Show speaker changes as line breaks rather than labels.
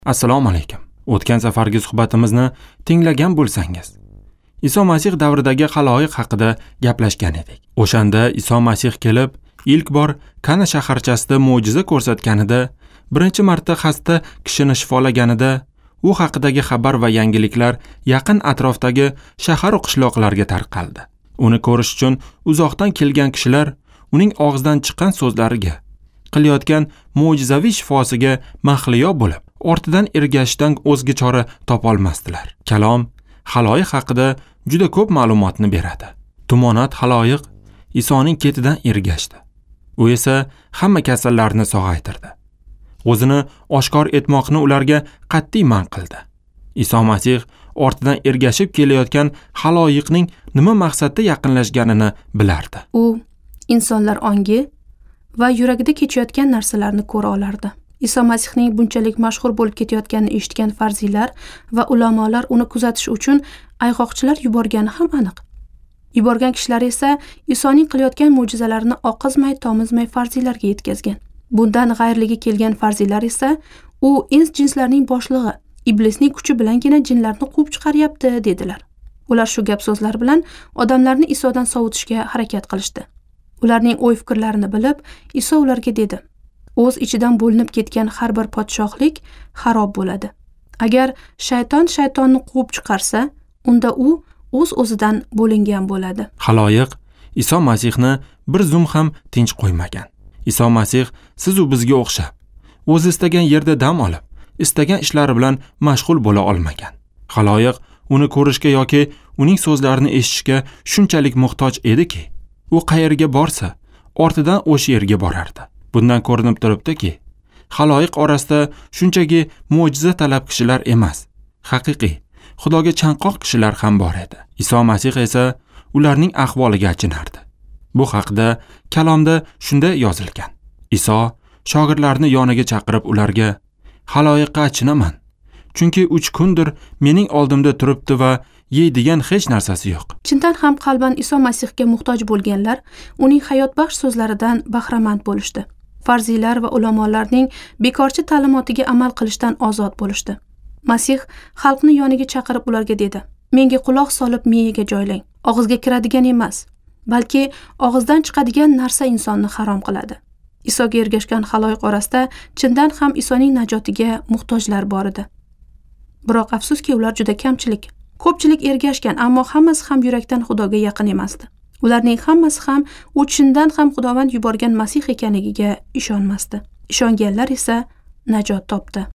Assalomu alaykum. O'tgan safargi suhbatimizni tinglagan bo'lsangiz, Iso Masih davridagi xaloyiq haqida gaplashgan edik. O'shanda Iso Masih kelib, ilk bor Kana shaharchasida mo'jiza ko'rsatganida, birinchi marta xasta kishini shifolaganida, u haqidagi xabar va yangiliklar yaqin atrofdagi shahar va qishloqlarga tarqaldi. Uni ko'rish uchun uzoqdan kelgan kishilar uning og'zidan chiqqan so'zlariga, qilayotgan mo'jizaviy shifosiga mahliyo bo'lib, ortidan ergashishdan o'zga chora topolmasdilar. Kalom xaloyiq haqida juda ko'p ma'lumotni beradi. Tumonat xaloyiq Isoning ketidan ergashdi. U esa hamma kasallarni sog'aytirdi. O'zini oshkor etmoqni ularga qat'iy man qildi. Iso Masih ortidan ergashib kelayotgan xaloyiqning nima maqsadda yaqinlashganini bilardi.
U insonlar ongi va yuragida kechayotgan narsalarni ko'ra olardi. Iso Masihning bunchalik mashhur bo'lib ketayotganini eshitgan farziylar va ulamolar uni kuzatish uchun ayg'oqchilar yuborgani ham aniq. Yuborgan kishilar esa Isoning qilayotgan mo'jizalarini oqizmay tomizmay farziylarga yetkazgan. Bundan g'ayriliga kelgan farziylar esa u ins-jinslarning boshlig'i, iblisning kuchi bilangina jinlarni quvib chiqaryapti dedilar. Ular shu gap so'zlar bilan odamlarni Isodan sovutishga harakat qilishdi. Ularning o'y-fikrlarini bilib, Iso ularga dedi: o'z ichidan bo'linib ketgan har bir podshohlik xarob bo'ladi. Agar shaytonni quvib chiqarsa, unda u o'z-o'zidan bo'lingan bo'ladi.
Xaloyiq Iso Masihni bir zum ham tinch qo'ymagan. Iso Masih siz u bizga o'xshab, o'zi istagan yerda dam olib, istagan ishlari bilan mashg'ul bo'la olmagan. Xaloyiq uni ko'rishga yoki uning so'zlarini eshitishga shunchalik muhtoj ediki, u qayerga borsa, ortidan o'sha yerga borardi. Bundan ko'rinib turibdiki, xaloyiq orasida shunchaki mo'jiza talab kishilar emas, haqiqiy, Xudoga chanqoq kishilar ham bor edi. Iso Masih esa ularning ahvoliga achinardi. Bu haqida kalomda shunday yozilgan. Iso shogirdlarni yoniga chaqirib ularga: "Xaloyiqqa achinaman, chunki 3 kundir mening oldimda turibdi va yeydigan hech narsasi yo'q."
Chindan ham qalban Iso Masihga muhtoj bo'lganlar uning hayotbaxsh so'zlaridan bahramand bo'lishdi. Farziylar va ulamolarning bekorchi ta'limotiga amal qilishdan ozod bo'lishdi. Masih xalqni yoniga chaqirib ularga dedi: "Menga quloq solib miyaga joylang. Og'izga kiradigan emas, balki og'izdan chiqadigan narsa insonni harom qiladi." Isoga ergashgan xaloyiq orasida chindan ham Isoning najotiga muhtojlar bor edi. Biroq afsuski, ular juda kamchilik. Ko'pchilik ergashgan, ammo hammasi ham yurakdan Xudoga yaqin emasdi. Ularning hammasi ham u chindan ham Xudovand yuborgan Masih ekanligiga ishonmasdi. Ishonganlar esa najot topdi.